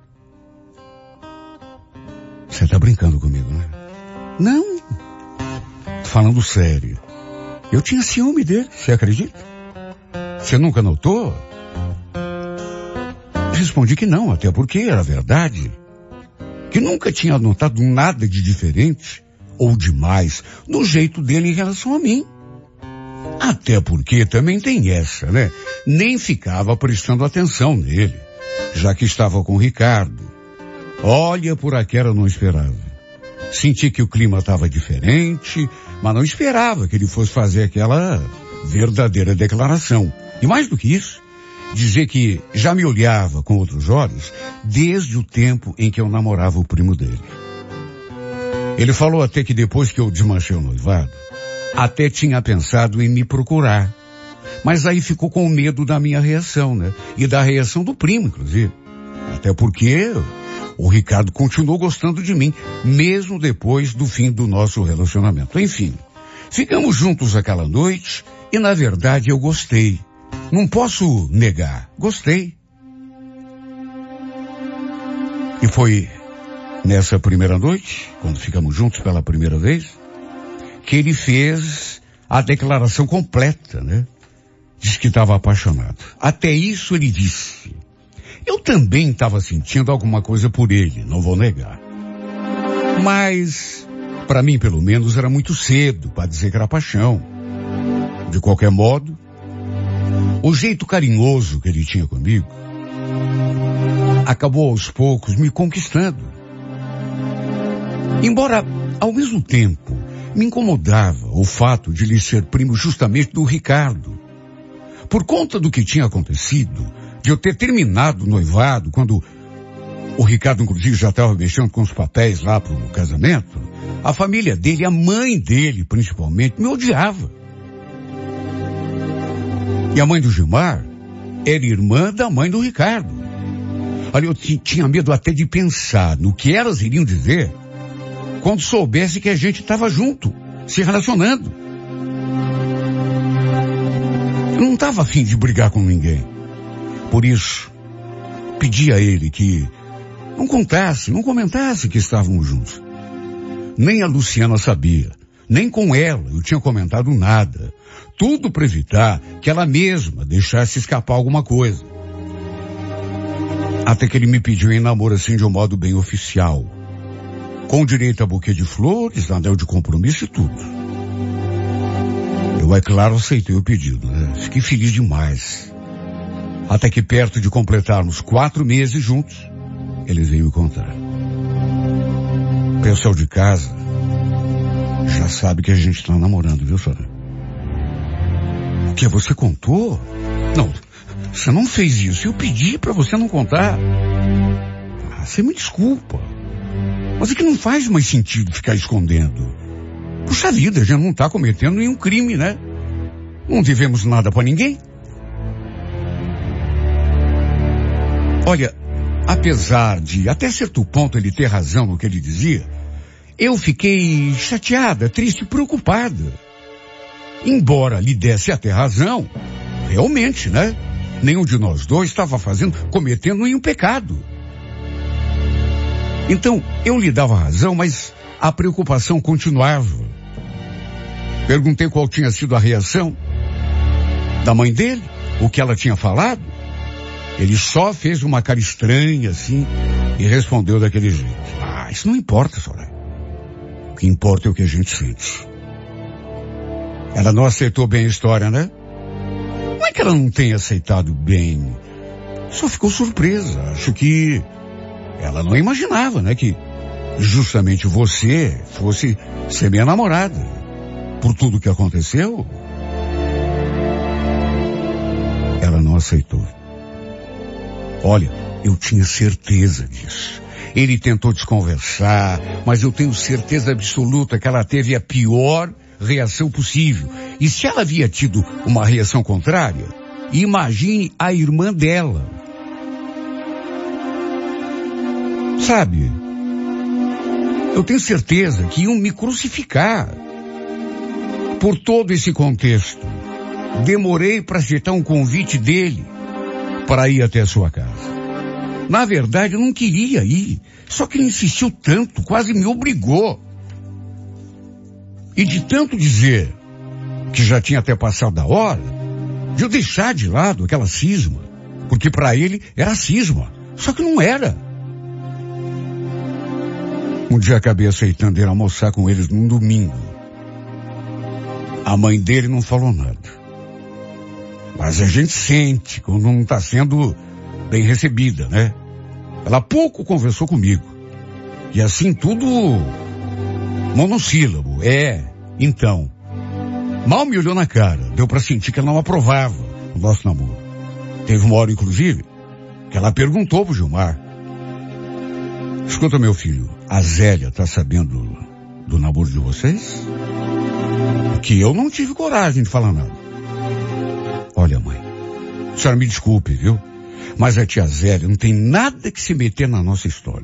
Você tá brincando comigo, né? Não. Tô falando sério. Eu tinha ciúme dele, você acredita? Você nunca notou? Respondi que não, até porque era verdade. Que nunca tinha notado nada de diferente ou demais no jeito dele em relação a mim. Até porque também tem essa, né? Nem ficava prestando atenção nele, já que estava com o Ricardo. Olha, por aquela eu não esperava. Senti que o clima estava diferente, mas não esperava que ele fosse fazer aquela verdadeira declaração. E mais do que isso, dizer que já me olhava com outros olhos desde o tempo em que eu namorava o primo dele. Ele falou até que depois que eu desmanchei o noivado, até tinha pensado em me procurar. Mas aí ficou com medo da minha reação, né? E da reação do primo, inclusive. Até porque o Ricardo continuou gostando de mim, mesmo depois do fim do nosso relacionamento. Enfim, ficamos juntos aquela noite e, na verdade, eu gostei. Não posso negar, gostei. E foi nessa primeira noite, quando ficamos juntos pela primeira vez, que ele fez a declaração completa, né? Diz que estava apaixonado. Até isso ele disse. Eu também estava sentindo alguma coisa por ele, não vou negar. Mas, para mim pelo menos, era muito cedo para dizer que era paixão. De qualquer modo, o jeito carinhoso que ele tinha comigo acabou aos poucos me conquistando. Embora, ao mesmo tempo, me incomodava o fato de ele ser primo justamente do Ricardo. Por conta do que tinha acontecido, de eu ter terminado o noivado, quando o Ricardo, inclusive, já estava mexendo com os papéis lá pro casamento, a família dele, a mãe dele, principalmente, me odiava. E a mãe do Gilmar era irmã da mãe do Ricardo. Olha, eu t- tinha medo até de pensar no que elas iriam dizer quando soubesse que a gente estava junto, se relacionando. Eu não estava afim de brigar com ninguém. Por isso, pedi a ele que não contasse, não comentasse que estávamos juntos. Nem a Luciana sabia, nem com ela eu tinha comentado nada. Tudo para evitar que ela mesma deixasse escapar alguma coisa. Até que ele me pediu em namoro assim de um modo bem oficial. Com direito a buquê de flores, anel de compromisso e tudo. Eu, é claro, aceitei o pedido, né? Fiquei feliz demais. Até que perto de completarmos quatro meses juntos, ele veio me contar. O pessoal de casa já sabe que a gente está namorando, viu, Sônia? O que você contou? Não, você não fez isso. Eu pedi para você não contar. Ah, você me desculpa. Mas é que não faz mais sentido ficar escondendo. Puxa vida, a gente não está cometendo nenhum crime, né? Não devemos nada para ninguém. Olha, apesar de até certo ponto ele ter razão no que ele dizia, eu fiquei chateada, triste e preocupada. Embora lhe desse até razão, realmente, né? Nenhum de nós dois estava fazendo, cometendo nenhum pecado. Então, eu lhe dava razão, mas a preocupação continuava. Perguntei qual tinha sido a reação da mãe dele, o que ela tinha falado. Ele só fez uma cara estranha, assim, e respondeu daquele jeito. Ah, isso não importa, Soraya. O que importa é o que a gente sente. Ela não aceitou bem a história, né? Não é que ela não tenha aceitado bem. Só ficou surpresa. Acho que ela não imaginava, né, que justamente você fosse ser minha namorada. Por tudo que aconteceu, ela não aceitou. Olha, eu tinha certeza disso. Ele tentou desconversar, mas eu tenho certeza absoluta que ela teve a pior reação possível. E se ela havia tido uma reação contrária, imagine a irmã dela. Sabe, eu tenho certeza que iam me crucificar. Por todo esse contexto, demorei para aceitar um convite dele para ir até a sua casa. Na verdade, eu não queria ir, só que ele insistiu tanto, quase me obrigou. E de tanto dizer que já tinha até passado a hora, de eu deixar de lado aquela cisma, porque para ele era cisma, só que não era. Um dia acabei aceitando ir almoçar com eles num domingo. A mãe dele não falou nada. Mas a gente sente quando não está sendo bem recebida, né? Ela pouco conversou comigo. E assim tudo monossílabo. É, então. Mal me olhou na cara. Deu para sentir que ela não aprovava o nosso namoro. Teve uma hora, inclusive, que ela perguntou pro Gilmar. Escuta, meu filho, a Zélia tá sabendo do namoro de vocês? Que eu não tive coragem de falar nada. Olha, mãe, a senhora me desculpe, viu? Mas a tia Zélia não tem nada que se meter na nossa história.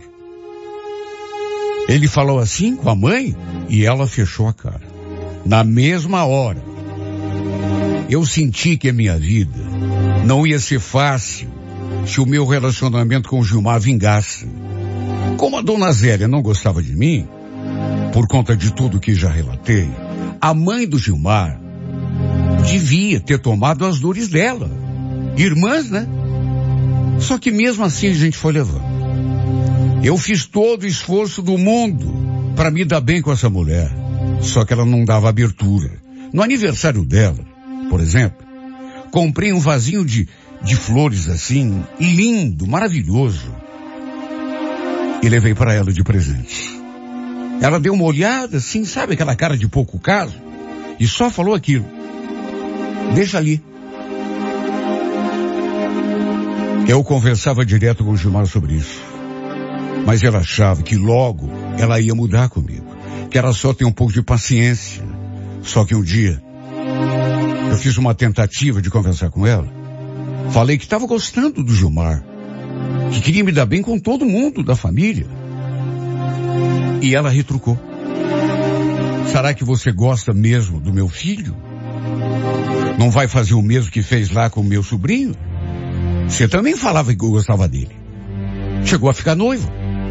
Ele falou assim com a mãe e ela fechou a cara. Na mesma hora, eu senti que a minha vida não ia ser fácil se o meu relacionamento com o Gilmar vingasse. Como a dona Zélia não gostava de mim, por conta de tudo que já relatei, a mãe do Gilmar devia ter tomado as dores dela. Irmãs, né? Só que mesmo assim a gente foi levando. Eu fiz todo o esforço do mundo para me dar bem com essa mulher. Só que ela não dava abertura. No aniversário dela, por exemplo, comprei um vasinho de, de flores assim, lindo, maravilhoso. E levei para ela de presente. Ela deu uma olhada assim, sabe aquela cara de pouco caso? E só falou aquilo. Deixa ali. Eu conversava direto com o Gilmar sobre isso. Mas ela achava que logo ela ia mudar comigo. Que era só ter um pouco de paciência. Só que um dia, eu fiz uma tentativa de conversar com ela. Falei que estava gostando do Gilmar. Que queria me dar bem com todo mundo da família. E ela retrucou. Será que você gosta mesmo do meu filho? Não vai fazer o mesmo que fez lá com o meu sobrinho? Você também falava que eu gostava dele. Chegou a ficar noiva.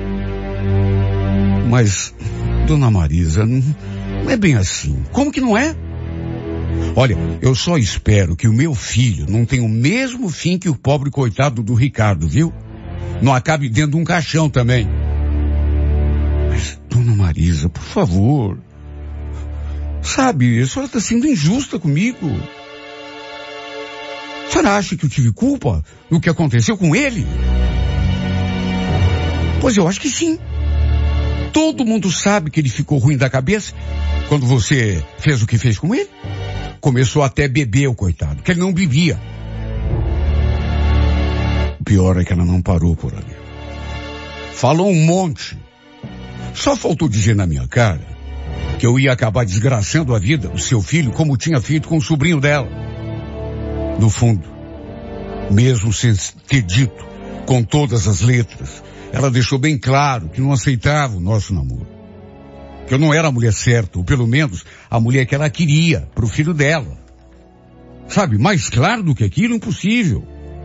Mas, dona Marisa, não, não é bem assim. Como que não é? Olha, eu só espero que o meu filho não tenha o mesmo fim que o pobre coitado do Ricardo, viu? Não acabe dentro de um caixão também. Mas, dona Marisa, por favor. Sabe, a senhora está sendo injusta comigo. A senhora acha que eu tive culpa no que aconteceu com ele? Pois eu acho que sim. Todo mundo sabe que ele ficou ruim da cabeça quando você fez o que fez com ele. Começou até a beber, o coitado, que ele não bebia. O pior é que ela não parou por ali. Falou um monte. Só faltou dizer na minha cara que eu ia acabar desgraçando a vida do seu filho como tinha feito com o sobrinho dela. No fundo, mesmo sem ter dito com todas as letras, ela deixou bem claro que não aceitava o nosso namoro. Que eu não era a mulher certa, ou pelo menos a mulher que ela queria para o filho dela. Sabe, mais claro do que aquilo, impossível.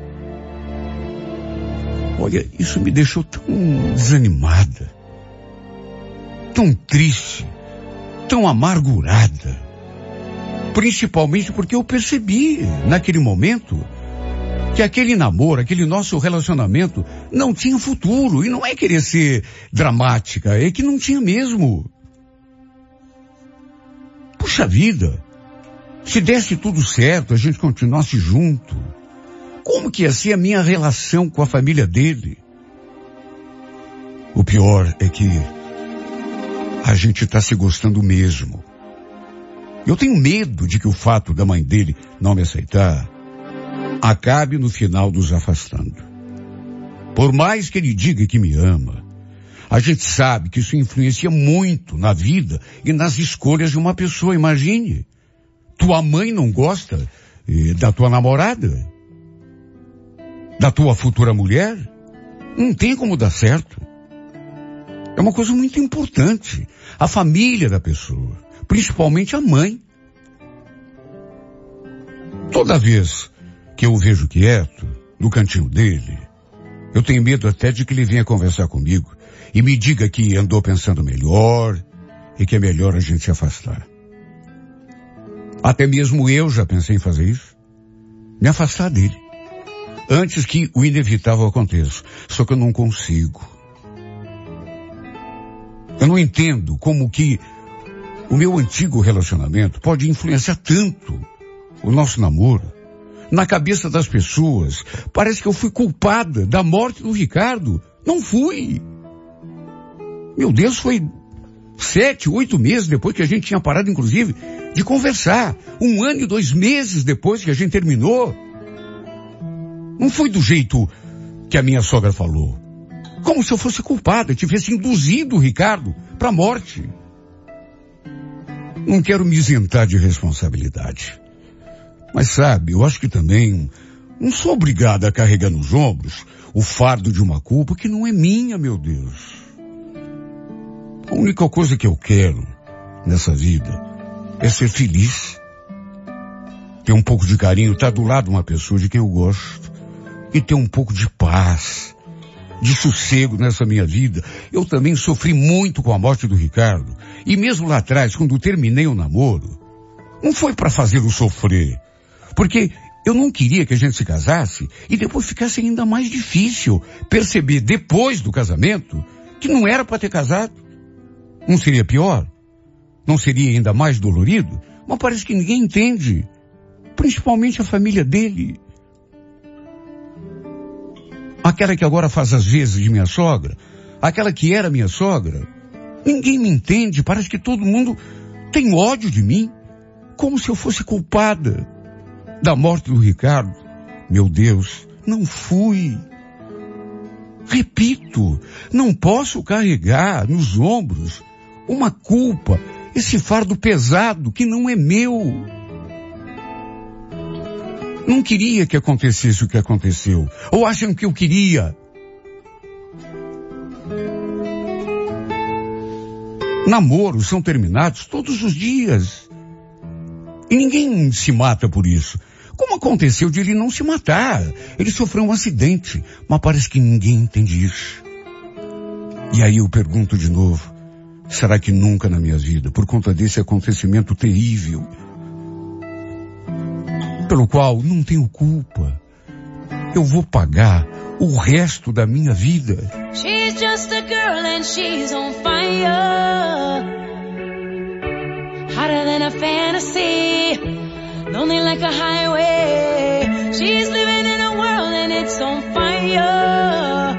Olha, isso me deixou tão desanimada, tão triste, tão amargurada. Principalmente porque eu percebi, naquele momento, que aquele namoro, aquele nosso relacionamento não tinha futuro. E não é querer ser dramática, é que não tinha mesmo. Puxa vida, se desse tudo certo, a gente continuasse junto, como que ia ser a minha relação com a família dele? O pior é que a gente está se gostando mesmo. Eu tenho medo de que o fato da mãe dele não me aceitar acabe no final nos afastando. Por mais que ele diga que me ama, a gente sabe que isso influencia muito na vida e nas escolhas de uma pessoa. Imagine, tua mãe não gosta eh, da tua namorada, da tua futura mulher. Não tem como dar certo. É uma coisa muito importante. A família da pessoa, principalmente a mãe. Toda vez que eu o vejo quieto, no cantinho dele, eu tenho medo até de que ele venha conversar comigo e me diga que andou pensando melhor e que é melhor a gente se afastar. Até mesmo eu já pensei em fazer isso. Me afastar dele. Antes que o inevitável aconteça. Só que eu não consigo. Eu não entendo como que o meu antigo relacionamento pode influenciar tanto o nosso namoro. Na cabeça das pessoas, parece que eu fui culpada da morte do Ricardo. Não fui. Meu Deus, foi sete, oito meses depois que a gente tinha parado, inclusive, de conversar. Um ano e dois meses depois que a gente terminou. Não foi do jeito que a minha sogra falou. Como se eu fosse culpada, tivesse induzido o Ricardo para a morte. Não quero me isentar de responsabilidade. Mas sabe, eu acho que também não sou obrigada a carregar nos ombros o fardo de uma culpa que não é minha, meu Deus. A única coisa que eu quero nessa vida é ser feliz. Ter um pouco de carinho, estar do lado de uma pessoa de quem eu gosto. E ter um pouco de paz. de sossego nessa minha vida. Eu também sofri muito com a morte do Ricardo. E mesmo lá atrás, quando terminei o namoro, não foi para fazê-lo sofrer. Porque eu não queria que a gente se casasse e depois ficasse ainda mais difícil perceber depois do casamento que não era para ter casado. Não seria pior? Não seria ainda mais dolorido? Mas parece que ninguém entende. Principalmente a família dele. Aquela que agora faz as vezes de minha sogra. Aquela que era minha sogra. Ninguém me entende. Parece que todo mundo tem ódio de mim. Como se eu fosse culpada da morte do Ricardo. Meu Deus, não fui. Repito, não posso carregar nos ombros uma culpa, esse fardo pesado que não é meu. Não queria que acontecesse o que aconteceu. Ou acham que eu queria? Namoros são terminados todos os dias. E ninguém se mata por isso. Como aconteceu de ele não se matar? Ele sofreu um acidente, mas parece que ninguém entende isso. E aí eu pergunto de novo, será que nunca na minha vida, por conta desse acontecimento terrível, pelo qual não tenho culpa, eu vou pagar o resto da minha vida? She's just a girl and she's on fire, hotter than a fantasy, lonely like a highway. She's living in a world and it's on fire,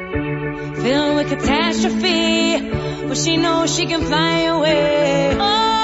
filled with catastrophe, but she knows she can fly away. Oh,